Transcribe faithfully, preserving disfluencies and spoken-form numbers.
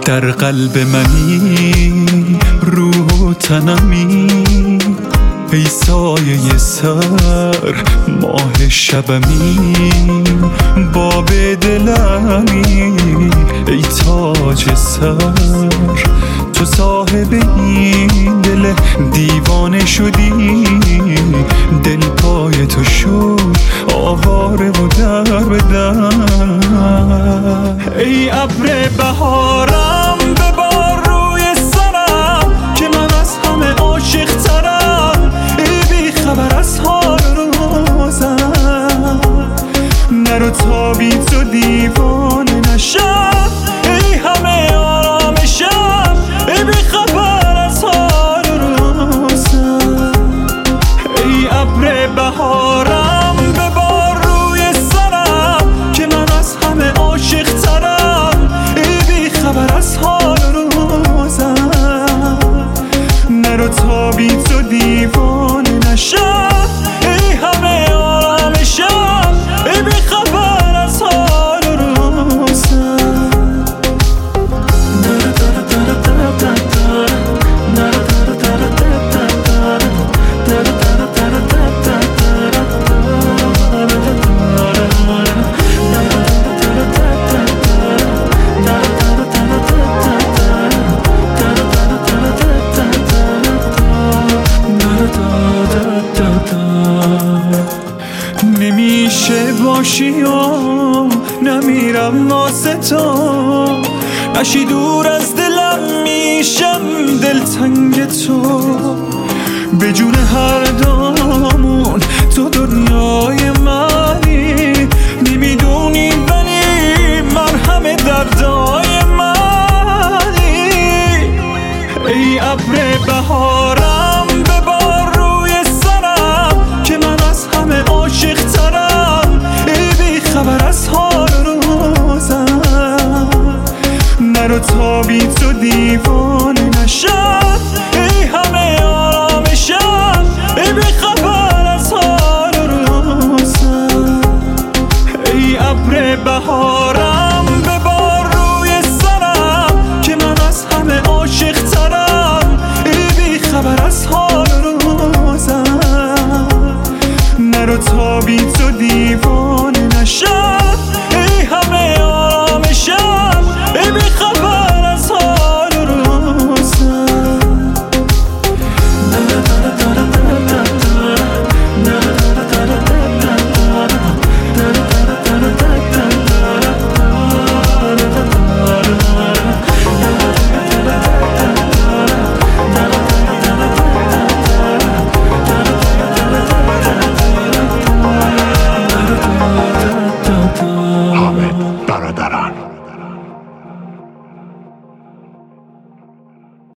در قلب منی، روح و تنمی، ای سایه سر ماه شبمی، باب دلمی ای تاج سر. تو صاحب این دل دیوانه شدی، دل پای تو شد آواره و در به در. ای ابر بهارم ببار روی سرم که من از همه عاشق ترم، ای بی خبر از حال روزم، نرو تا بی تو دیوانه نشم، ای همه آرامشم، ای بی خبر از حال روزم. ای ابر بهارم ببار روی سرم که من از همه عاشق ترم، ای بی خبر از حال روزم، نرو تا بی تو دیوانه نشم، ای همه آرامشم، ای بی خبر از حال روزم. نمیشه باشی و نمیرم واسه تو، نشی دور از دلم میشم دلتنگ تو، به جون هر دامون تو دنیای منی، نمیدونی ولی مرهم دردای منی. ای ابر بهارم ببار روی سرم که من از همه عاشق ترم، ای بی خبر از حال روزم، نرو تا بی تو دیوانه نشم،